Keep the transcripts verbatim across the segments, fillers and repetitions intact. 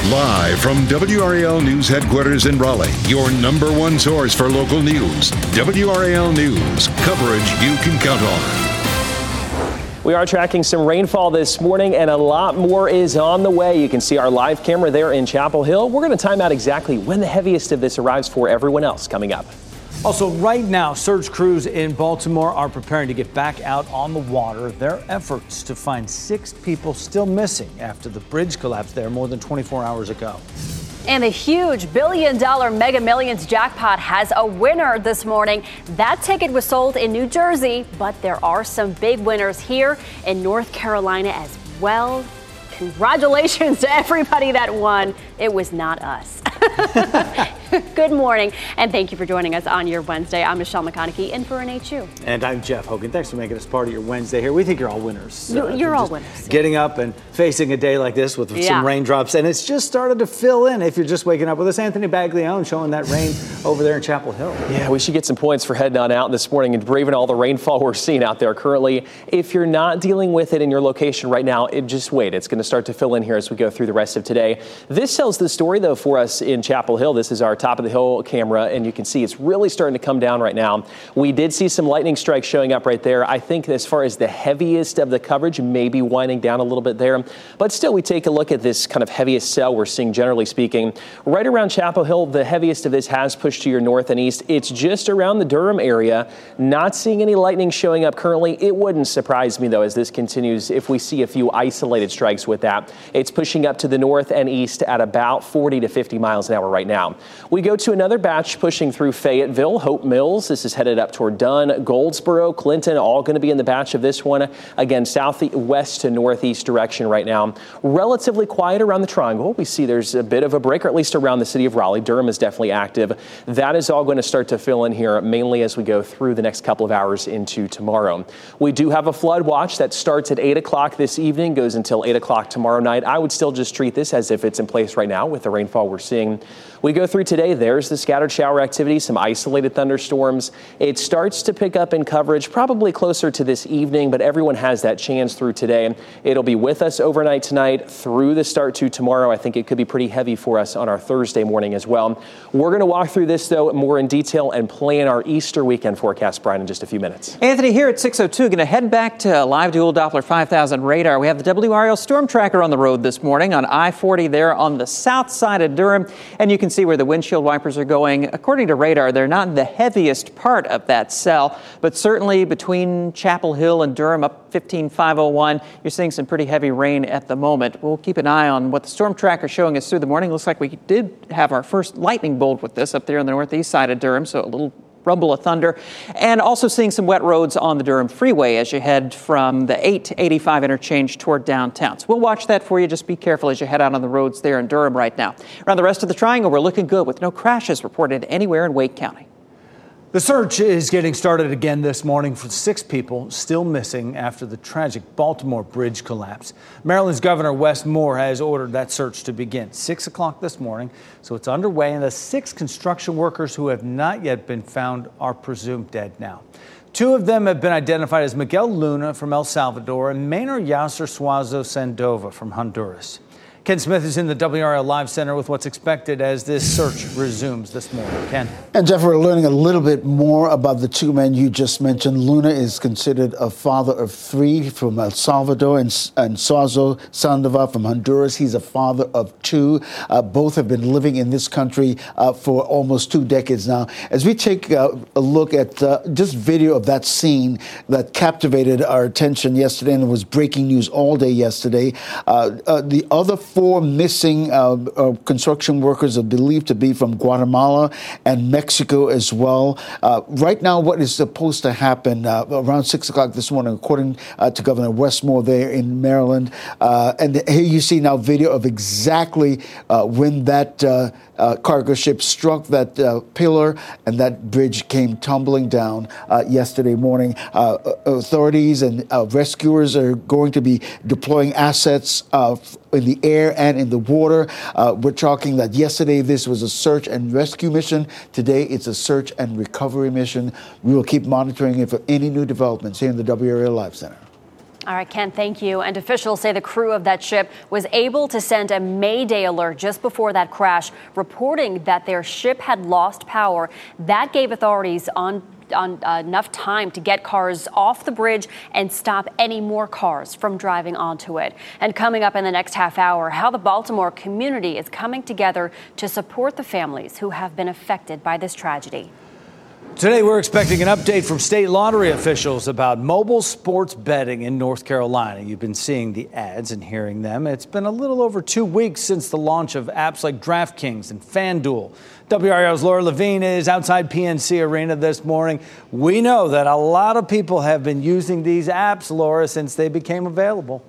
Live from W R A L News headquarters in Raleigh, your number one source for local news. W R A L News, coverage you can count on. We are tracking some rainfall this morning, and a lot more is on the way. You can see our live camera there in Chapel Hill. We're going to time out exactly when the heaviest of this arrives for everyone else coming up. Also, right now, search crews in Baltimore are preparing to get back out on the water. Their efforts to find six people still missing after the bridge collapsed there more than twenty-four hours ago. And the huge billion dollar Mega Millions jackpot has a winner this morning. That ticket was sold in New Jersey, but there are some big winners here in North Carolina as well. Congratulations to everybody that won. It was not us. Good morning, and thank you for joining us on your Wednesday. I'm Michelle McConaughey, in for N H U. And I'm Jeff Hogan. Thanks for making us part of your Wednesday here. We think you're all winners. You, uh, you're all winners. Getting up and facing a day like this with Yeah. some raindrops, and it's just started to fill in if you're just waking up with us. Anthony Baglione showing that rain over there in Chapel Hill. Yeah, we should get some points for heading on out this morning and braving all the rainfall we're seeing out there currently. If you're not dealing with it in your location right now, it, just wait. It's going to start to fill in here as we go through the rest of today. This tells the story, though, for us in Chapel Hill. This is our top of the hill camera, and you can see it's really starting to come down right now. We did see some lightning strikes showing up right there. I think as far as the heaviest of the coverage, maybe winding down a little bit there. But still, we take a look at this kind of heaviest cell we're seeing, generally speaking. Right around Chapel Hill, the heaviest of this has pushed to your north and east. It's just around the Durham area. Not seeing any lightning showing up currently. It wouldn't surprise me, though, as this continues, if we see a few isolated strikes with that. It's pushing up to the north and east at about forty to fifty miles an hour right now. We go to another batch pushing through Fayetteville, Hope Mills. This is headed up toward Dunn, Goldsboro, Clinton, all going to be in the batch of this one. Again, southwest to northeast direction right now. Relatively quiet around the triangle. We see there's a bit of a break, or at least around the city of Raleigh. Durham is definitely active. That is all going to start to fill in here, mainly as we go through the next couple of hours into tomorrow. We do have a flood watch that starts at eight o'clock this evening, goes until eight o'clock tomorrow night. I would still just treat this as if it's in place right now with the rainfall we're seeing. We go through today, there's the scattered shower activity, some isolated thunderstorms. It starts to pick up in coverage probably closer to this evening, but everyone has that chance through today. It'll be with us overnight tonight through the start to tomorrow. I think it could be pretty heavy for us on our Thursday morning as well. We're going to walk through this, though, more in detail and plan our Easter weekend forecast, Brian, in just a few minutes. Anthony, here at six oh two, going to head back to live dual Doppler five thousand radar. We have the W R L Storm Tracker on the road this morning on I forty there on the south side of Durham, and you can see where the windshield wipers are going. According to radar, they're not the heaviest part of that cell, but certainly between Chapel Hill and Durham up fifteen five oh one, you're seeing some pretty heavy rain at the moment. We'll keep an eye on what the storm tracker is showing us through the morning. Looks like we did have our first lightning bolt with this up there on the northeast side of Durham, so a little rumble of thunder, and also seeing some wet roads on the Durham Freeway as you head from the eight eighty-five interchange toward downtown. So we'll watch that for you. Just be careful as you head out on the roads there in Durham right now. Around the rest of the triangle, we're looking good with no crashes reported anywhere in Wake County. The search is getting started again this morning for six people still missing after the tragic Baltimore bridge collapse. Maryland's Governor Wes Moore has ordered that search to begin six o'clock this morning, so it's underway, and the six construction workers who have not yet been found are presumed dead now. Two of them have been identified as Miguel Luna from El Salvador and Maynor Yasser Suazo Sandova from Honduras. Ken Smith is in the W R L Live Center with what's expected as this search resumes this morning. Ken. And Jeff, we're learning a little bit more about the two men you just mentioned. Luna is considered a father of three from El Salvador, and, and Suazo Sandova from Honduras. He's a father of two. Uh, both have been living in this country uh, for almost two decades now. As we take uh, a look at uh, just video of that scene that captivated our attention yesterday and was breaking news all day yesterday, uh, uh, the other Four missing uh, uh, construction workers are believed to be from Guatemala and Mexico as well. Uh, right now, what is supposed to happen uh, around six o'clock this morning, according uh, to Governor Wes Moore there in Maryland. Uh, and here you see now video of exactly uh, when that uh, uh, cargo ship struck that uh, pillar and that bridge came tumbling down uh, yesterday morning. Uh, authorities and uh, rescuers are going to be deploying assets uh, in the air and in the water. Uh, we're talking that yesterday this was a search and rescue mission. Today it's a search and recovery mission. We will keep monitoring it for any new developments here in the W R A Live Center. All right, Ken, thank you. And officials say the crew of that ship was able to send a Mayday alert just before that crash, reporting that their ship had lost power. That gave authorities on on uh, enough time to get cars off the bridge and stop any more cars from driving onto it. And coming up in the next half hour, how the Baltimore community is coming together to support the families who have been affected by this tragedy. Today, we're expecting an update from state lottery officials about mobile sports betting in North Carolina. You've been seeing the ads and hearing them. It's been a little over two weeks since the launch of apps like DraftKings and FanDuel. W R L's Laura Levine is outside P N C Arena this morning. We know that a lot of people have been using these apps, Laura, since they became available.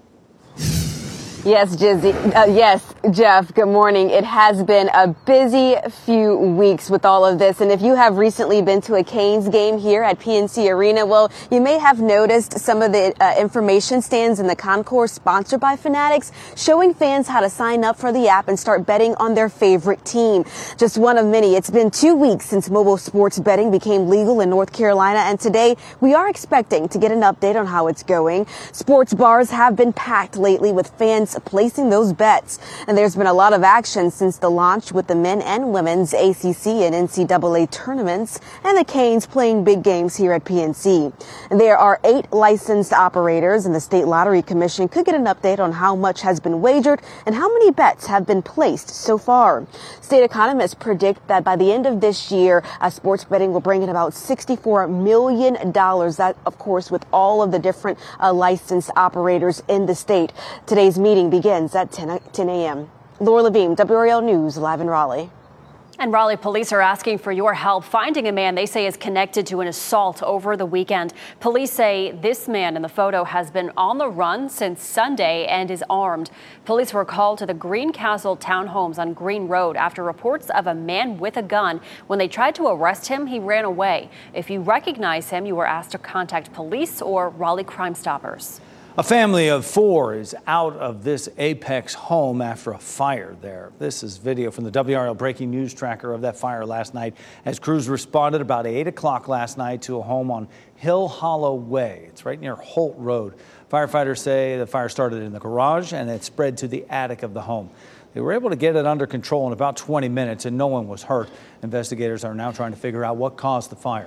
Yes, Jizzy. Uh, yes, Jeff, good morning. It has been a busy few weeks with all of this. And if you have recently been to a Canes game here at P N C Arena, well, you may have noticed some of the uh, information stands in the concourse sponsored by Fanatics, showing fans how to sign up for the app and start betting on their favorite team. Just one of many. It's been two weeks since mobile sports betting became legal in North Carolina. And today we are expecting to get an update on how it's going. Sports bars have been packed lately with fans placing those bets. And there's been a lot of action since the launch with the men and women's A C C and N C double A tournaments and the Canes playing big games here at P N C. There are eight licensed operators, and the State Lottery Commission could get an update on how much has been wagered and how many bets have been placed so far. State economists predict that by the end of this year, uh, sports betting will bring in about sixty-four million dollars. That, of course, with all of the different uh, licensed operators in the state. Today's meeting begins at ten a.m. Laura Levine, W R L News, live in Raleigh. And Raleigh police are asking for your help finding a man they say is connected to an assault over the weekend. Police say this man in the photo has been on the run since Sunday and is armed. Police were called to the Greencastle townhomes on Green Road after reports of a man with a gun. When they tried to arrest him, he ran away. If you recognize him, you were asked to contact police or Raleigh Crime Stoppers. A family of four is out of this Apex home after a fire there. This is video from the W R L breaking news tracker of that fire last night as crews responded about eight o'clock last night to a home on Hill Hollow Way. It's right near Holt Road. Firefighters say the fire started in the garage and it spread to the attic of the home. They were able to get it under control in about twenty minutes and no one was hurt. Investigators are now trying to figure out what caused the fire.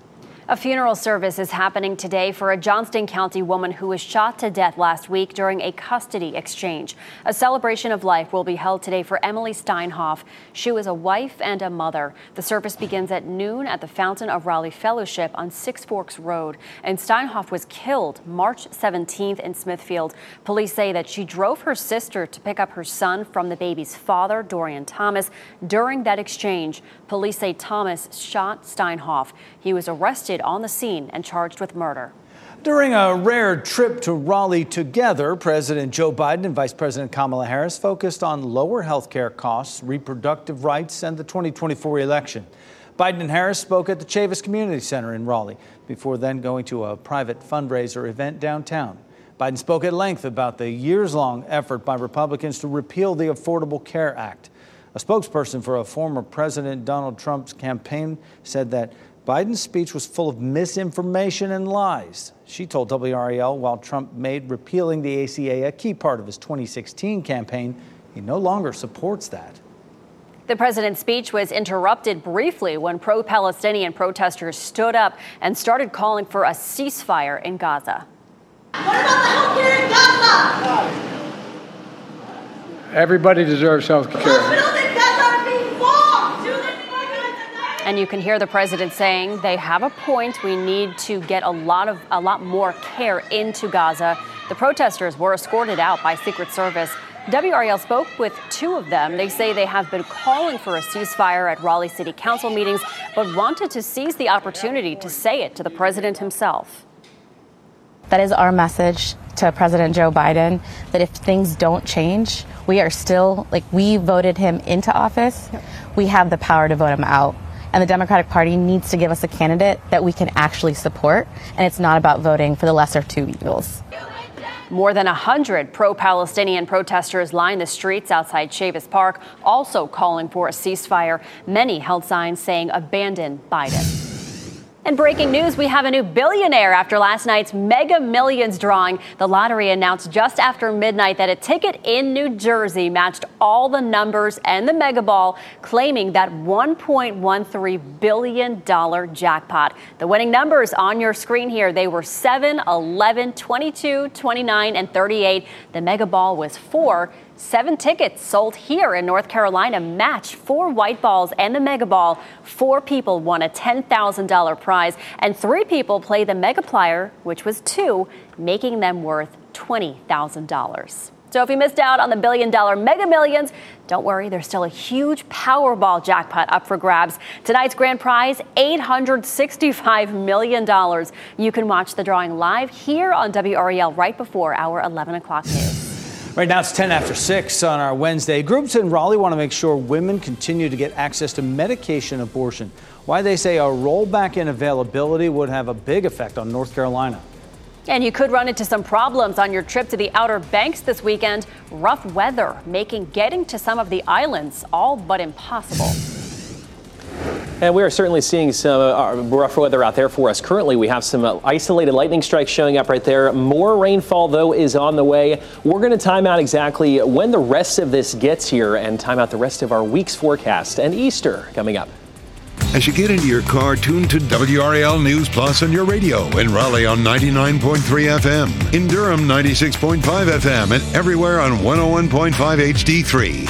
A funeral service is happening today for a Johnston County woman who was shot to death last week during a custody exchange. A celebration of life will be held today for Emily Steinhoff. She was a wife and a mother. The service begins at noon at the Fountain of Raleigh Fellowship on Six Forks Road. And Steinhoff was killed March seventeenth in Smithfield. Police say that she drove her sister to pick up her son from the baby's father, Dorian Thomas. During that exchange, police say Thomas shot Steinhoff. He was arrested on the scene and charged with murder. During a rare trip to Raleigh together, President Joe Biden and Vice President Kamala Harris focused on lower health care costs, reproductive rights, and the twenty twenty-four election. Biden and Harris spoke at the Chavis Community Center in Raleigh before then going to a private fundraiser event downtown. Biden spoke at length about the years-long effort by Republicans to repeal the Affordable Care Act. A spokesperson for a former President Donald Trump's campaign said that Biden's speech was full of misinformation and lies. She told W R L while Trump made repealing the A C A a key part of his twenty sixteen campaign, he no longer supports that. The president's speech was interrupted briefly when pro-Palestinian protesters stood up and started calling for a ceasefire in Gaza. What about the health care in Gaza? Everybody deserves health care. Hospitals in Gaza are being bombed. And you can hear the president saying they have a point. We need to get a lot of a lot more care into Gaza. The protesters were escorted out by Secret Service. W R L spoke with two of them. They say they have been calling for a ceasefire at Raleigh City Council meetings, but wanted to seize the opportunity to say it to the president himself. That is our message to President Joe Biden, that if things don't change, we are still, like, we voted him into office. We have the power to vote him out. And the Democratic Party needs to give us a candidate that we can actually support. And it's not about voting for the lesser of two evils. More than one hundred pro-Palestinian protesters lined the streets outside Chavis Park, also calling for a ceasefire. Many held signs saying, "Abandon Biden." And breaking news, we have a new billionaire after last night's Mega Millions drawing. The lottery announced just after midnight that a ticket in New Jersey matched all the numbers and the Mega Ball, claiming that one point one three billion dollars jackpot. The winning numbers on your screen here, they were seven, eleven, twenty-two, twenty-nine, and thirty-eight. The Mega Ball was four. Seven tickets sold here in North Carolina matched four white balls and the Mega Ball. Four people won a ten thousand dollars prize, and three people played the Megaplier, which was two, making them worth twenty thousand dollars. So if you missed out on the billion dollar Mega Millions, don't worry, there's still a huge Powerball jackpot up for grabs. Tonight's grand prize, eight hundred sixty-five million dollars. You can watch the drawing live here on W R E L right before our eleven o'clock news. Right now it's ten after six on our Wednesday. Groups in Raleigh want to make sure women continue to get access to medication abortion. Why they say a rollback in availability would have a big effect on North Carolina. And you could run into some problems on your trip to the Outer Banks this weekend. Rough weather making getting to some of the islands all but impossible. And we are certainly seeing some uh, rough weather out there for us. Currently, we have some uh, isolated lightning strikes showing up right there. More rainfall, though, is on the way. We're going to time out exactly when the rest of this gets here and time out the rest of our week's forecast and Easter coming up. As you get into your car, tune to W R A L News Plus on your radio. In Raleigh on ninety-nine point three F M. In Durham, ninety-six point five F M. And everywhere on one oh one point five H D three.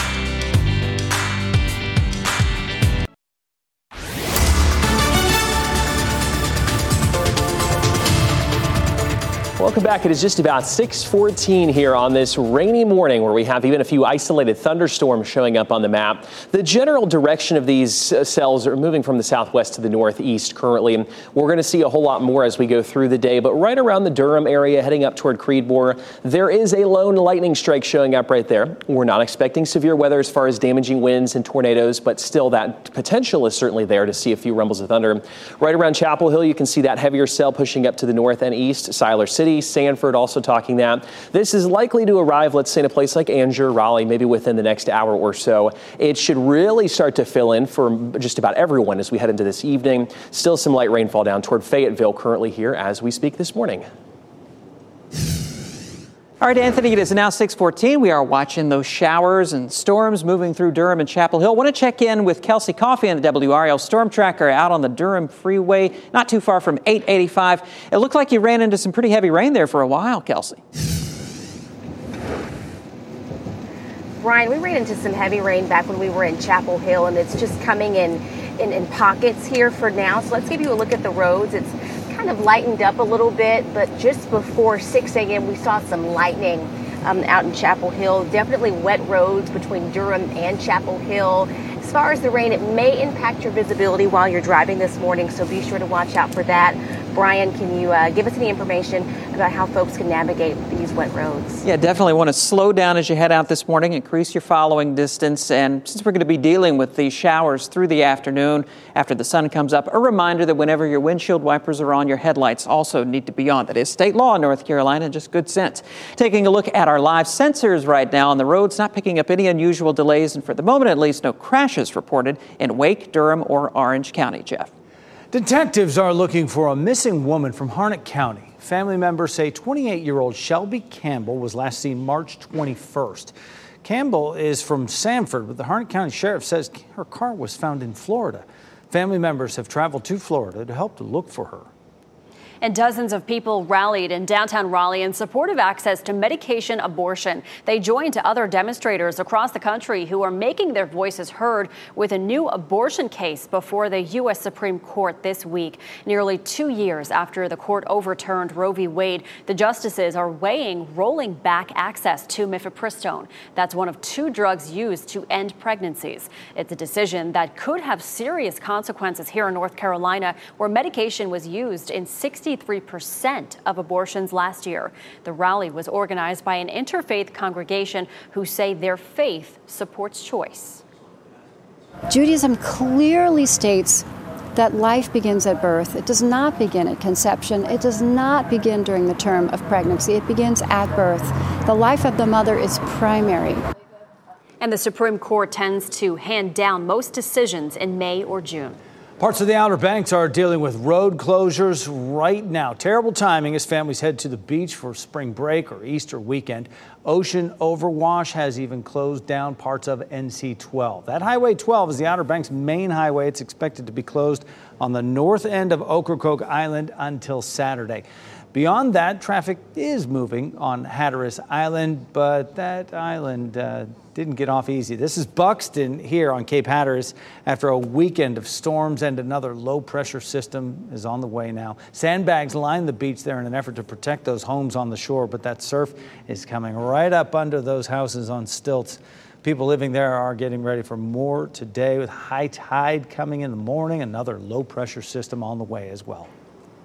Welcome back. It is just about six fourteen here on this rainy morning where we have even a few isolated thunderstorms showing up on the map. The general direction of these cells are moving from the southwest to the northeast currently. We're going to see a whole lot more as we go through the day, but right around the Durham area heading up toward Creedmoor, there is a lone lightning strike showing up right there. We're not expecting severe weather as far as damaging winds and tornadoes, but still that potential is certainly there to see a few rumbles of thunder. Right around Chapel Hill, you can see that heavier cell pushing up to the north and east. Siler City, Sanford also talking that. This is likely to arrive, let's say, in a place like Angier, Raleigh, maybe within the next hour or so. It should really start to fill in for just about everyone as we head into this evening. Still some light rainfall down toward Fayetteville currently here as we speak this morning. All right, Anthony, it is now six fourteen. We are watching those showers and storms moving through Durham and Chapel Hill. I want to check in with Kelsey Coffey on the W R A L Storm Tracker out on the Durham Freeway, not too far from eight eighty-five. It looked like you ran into some pretty heavy rain there for a while, Kelsey. Brian, we ran into some heavy rain back when we were in Chapel Hill, and it's just coming in, in, in pockets here for now. So let's give you a look at the roads. It's kind of lightened up a little bit, but just before six a.m. we saw some lightning um, out in Chapel Hill. Definitely wet roads between Durham and Chapel Hill. As far as the rain, it may impact your visibility while you're driving this morning, so be sure to watch out for that. Brian, can you uh, give us any information about how folks can navigate these wet roads? Yeah, definitely want to slow down as you head out this morning, increase your following distance. And since we're going to be dealing with these showers through the afternoon after the sun comes up, a reminder that whenever your windshield wipers are on, your headlights also need to be on. That is state law in North Carolina, just good sense. Taking a look at our live sensors right now on the roads, not picking up any unusual delays, and for the moment at least, no crashes reported in Wake, Durham, or Orange County. Jeff. Detectives are looking for a missing woman from Harnett County. Family members say twenty-eight-year-old Shelby Campbell was last seen March twenty-first. Campbell is from Sanford, but the Harnett County Sheriff says her car was found in Florida. Family members have traveled to Florida to help to look for her. And dozens of people rallied in downtown Raleigh in support of access to medication abortion. They joined to other demonstrators across the country who are making their voices heard with a new abortion case before the U S Supreme Court this week. Nearly two years after the court overturned Roe v. Wade, the justices are weighing rolling back access to mifepristone. That's one of two drugs used to end pregnancies. It's a decision that could have serious consequences here in North Carolina, where medication was used in sixty-three percent of abortions last year. The rally was organized by an interfaith congregation who say their faith supports choice. Judaism clearly states that life begins at birth. It does not begin at conception. It does not begin during the term of pregnancy. It begins at birth. The life of the mother is primary. And the Supreme Court tends to hand down most decisions in May or June. Parts of the Outer Banks are dealing with road closures right now. Terrible timing as families head to the beach for spring break or Easter weekend. Ocean Overwash has even closed down parts of N C twelve. That Highway twelve is the Outer Banks main highway. It's expected to be closed on the north end of Ocracoke Island until Saturday. Beyond that, traffic is moving on Hatteras Island, but that island uh, didn't get off easy. This is Buxton here on Cape Hatteras after a weekend of storms, and another low-pressure system is on the way now. Sandbags line the beach there in an effort to protect those homes on the shore, but that surf is coming right up under those houses on stilts. People living there are getting ready for more today with high tide coming in the morning. Another low-pressure system on the way as well.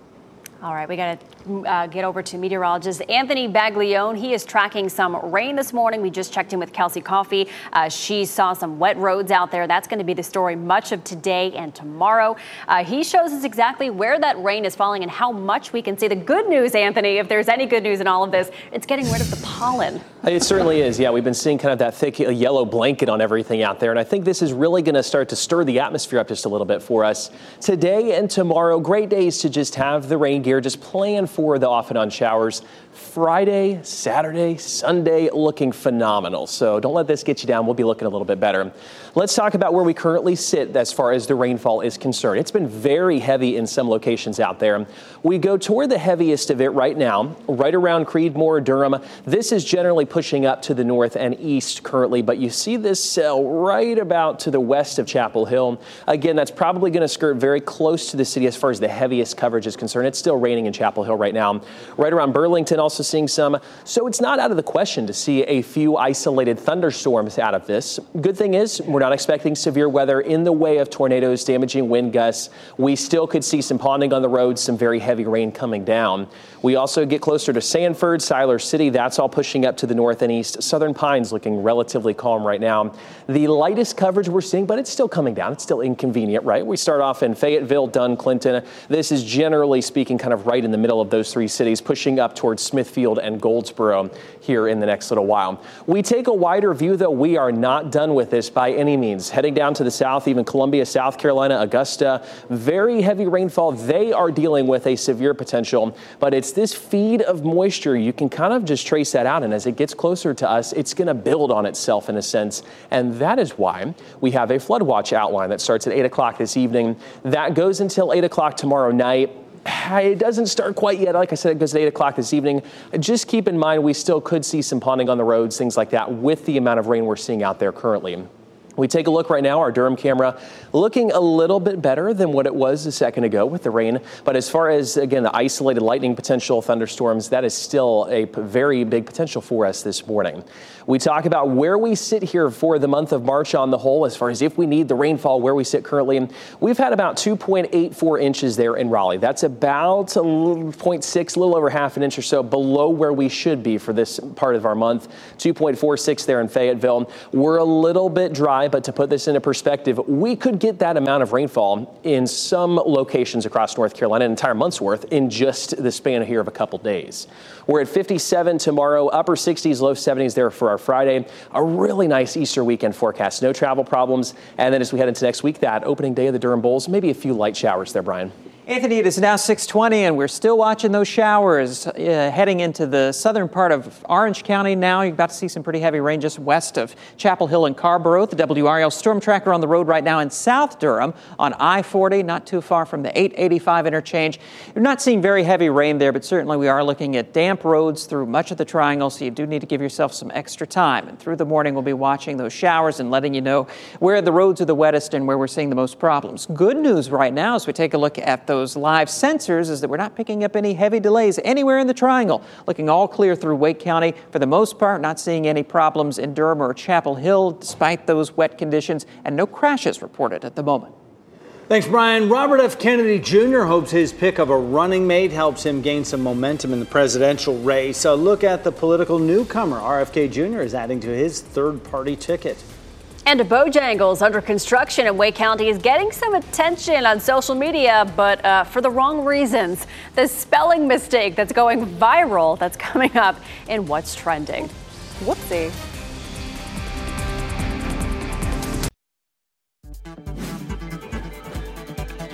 All right, we got to uh, get over to meteorologist Anthony Baglione. He is tracking some rain this morning. We just checked in with Kelsey Coffey. Uh, she saw some wet roads out there. That's going to be the story much of today and tomorrow. Uh, he shows us exactly where that rain is falling and how much we can see. The good news, Anthony, if there's any good news in all of this, it's getting rid of the pollen. It certainly is. Yeah, we've been seeing kind of that thick yellow blanket on everything out there. And I think this is really going to start to stir the atmosphere up just a little bit for us. Today and tomorrow, great days to just have the rain gear. Just plan for the off and on showers. Friday, Saturday, Sunday looking phenomenal. So don't let this get you down. We'll be looking a little bit better. Let's talk about where we currently sit as far as the rainfall is concerned. It's been very heavy in some locations out there. We go toward the heaviest of it right now, right around Creedmoor, Durham. This is generally pushing up to the north and east currently, but you see this cell right about to the west of Chapel Hill. Again, that's probably going to skirt very close to the city as far as the heaviest coverage is concerned. It's still raining in Chapel Hill right now. Right around Burlington, also seeing some. So it's not out of the question to see a few isolated thunderstorms out of this. Good thing is we're not expecting severe weather in the way of tornadoes, damaging wind gusts. We still could see some ponding on the roads, some very heavy rain coming down. We also get closer to Sanford, Siler City. That's all pushing up to the north and east. Southern Pines looking relatively calm right now. The lightest coverage we're seeing, but it's still coming down. It's still inconvenient, right? We start off in Fayetteville, Dunn, Clinton. This is generally speaking kind of right in the middle of those three cities, pushing up towards Smithfield and Goldsboro here in the next little while. We take a wider view, though. We are not done with this by any means. Heading down to the south, even Columbia, South Carolina, Augusta, very heavy rainfall. They are dealing with a severe potential, but it's this feed of moisture. You can kind of just trace that out, and as it gets closer to us, it's going to build on itself in a sense, and that is why we have a flood watch outline that starts at eight o'clock this evening. That goes until eight o'clock tomorrow night. It doesn't start quite yet. Like I said, it goes at eight o'clock this evening. Just keep in mind, we still could see some ponding on the roads, things like that, with the amount of rain we're seeing out there currently. We take a look right now, our Durham camera looking a little bit better than what it was a second ago with the rain. But as far as, again, the isolated lightning potential, thunderstorms, that is still a very big potential for us this morning. We talk about where we sit here for the month of March on the whole, as far as if we need the rainfall, where we sit currently. We've had about two point eight four inches there in Raleigh. That's about a little point six, a little over half an inch or so below where we should be for this part of our month. two point four six there in Fayetteville. We're a little bit dry, but to put this into perspective, we could get that amount of rainfall in some locations across North Carolina, an entire month's worth, in just the span here of a couple days. We're at fifty-seven tomorrow, upper sixties, low seventies there for our Friday. A really nice Easter weekend forecast. No travel problems. And then as we head into next week, that opening day of the Durham Bowls, maybe a few light showers there, Brian. Anthony, it is now six twenty, and we're still watching those showers uh, heading into the southern part of Orange County now. You're about to see some pretty heavy rain just west of Chapel Hill and Carrboro. The W R L Storm Tracker on the road right now in South Durham on I forty, not too far from the eight eighty-five interchange. You're not seeing very heavy rain there, but certainly we are looking at damp roads through much of the triangle, so you do need to give yourself some extra time. And through the morning, we'll be watching those showers and letting you know where the roads are the wettest and where we're seeing the most problems. Good news right now as we take a look at those live sensors is that we're not picking up any heavy delays anywhere in the triangle. Looking all clear through Wake County for the most part, not seeing any problems in Durham or Chapel Hill despite those wet conditions, and no crashes reported at the moment. Thanks, Brian. Robert F. Kennedy Junior hopes his pick of a running mate helps him gain some momentum in the presidential race. A look at the political newcomer. R F K Junior is adding to his third-party ticket. And Bojangles under construction in Wake County is getting some attention on social media, but uh, for the wrong reasons. The spelling mistake that's going viral, that's coming up in What's Trending. Whoopsie.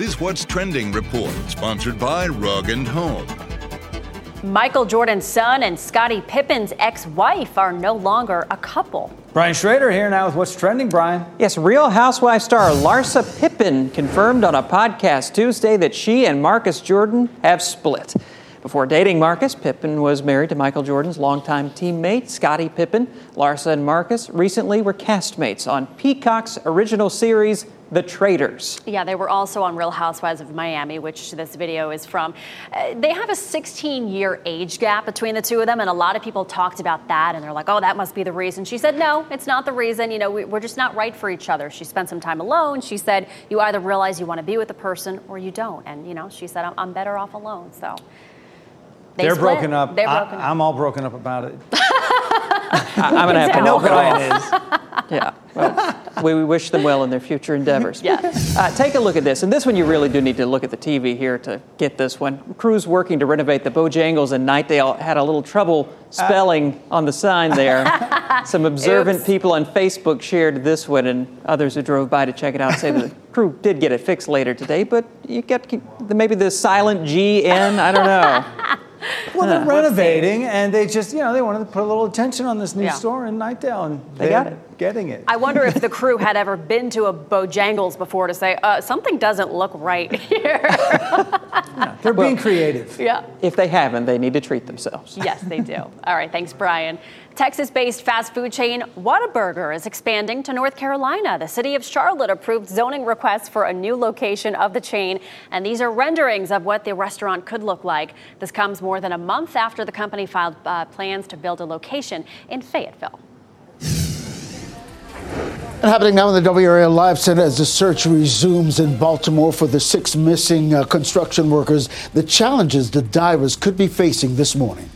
This What's Trending report, sponsored by Rug and Home. Michael Jordan's son and Scottie Pippen's ex-wife are no longer a couple. Brian Schrader here now with What's Trending, Brian. Yes, Real Housewives star Larsa Pippen confirmed on a podcast Tuesday that she and Marcus Jordan have split. Before dating Marcus, Pippen was married to Michael Jordan's longtime teammate, Scottie Pippen. Larsa and Marcus recently were castmates on Peacock's original series, The Traitors. Yeah, they were also on Real Housewives of Miami, which this video is from. Uh, they have a sixteen-year age gap between the two of them, and a lot of people talked about that, and they're like, oh, that must be the reason. She said, no, it's not the reason. You know, we, we're just not right for each other. She spent some time alone. She said, you either realize you want to be with the person or you don't. And, you know, she said, I'm, I'm better off alone, so... They They're split. broken up. They're I, broken up. I'm all broken up about it. I, I'm going to have to know knock it Brian off. Yeah. Well, we, we wish them well in their future endeavors. Yes. Uh, take a look at this. And this one, you really do need to look at the T V here to get this one. Crews working to renovate the Bojangles in Knightdale had a little trouble spelling uh, on the sign there. Some observant Oops. people on Facebook shared this one, and others who drove by to check it out say that the crew did get it fixed later today, but you get maybe the silent G in. I don't know. Well, they're renovating, and they just, you know, they wanted to put a little attention on this new Yeah. store in Knightdale, and They got it. Getting it. I wonder if the crew had ever been to a Bojangles before to say, uh, something doesn't look right here. Yeah, they're Well, being creative. Yeah. If they haven't, they need to treat themselves. Yes, they do. All right, thanks, Brian. Texas-based fast food chain Whataburger is expanding to North Carolina. The city of Charlotte approved zoning requests for a new location of the chain, and these are renderings of what the restaurant could look like. This comes more than a month after the company filed uh, plans to build a location in Fayetteville. And happening now in the W R A L Live Center as the search resumes in Baltimore for the six missing uh, construction workers, the challenges the divers could be facing this morning.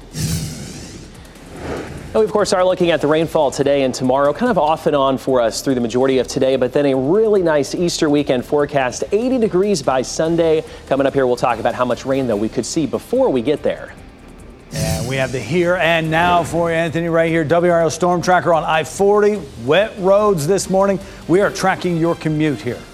And we, of course, are looking at the rainfall today and tomorrow, kind of off and on for us through the majority of today, but then a really nice Easter weekend forecast, eighty degrees by Sunday. Coming up here, we'll talk about how much rain, though, we could see before we get there. And we have the here and now for you, Anthony, right here. W R L Storm Tracker on I forty. Wet roads this morning. We are tracking your commute here.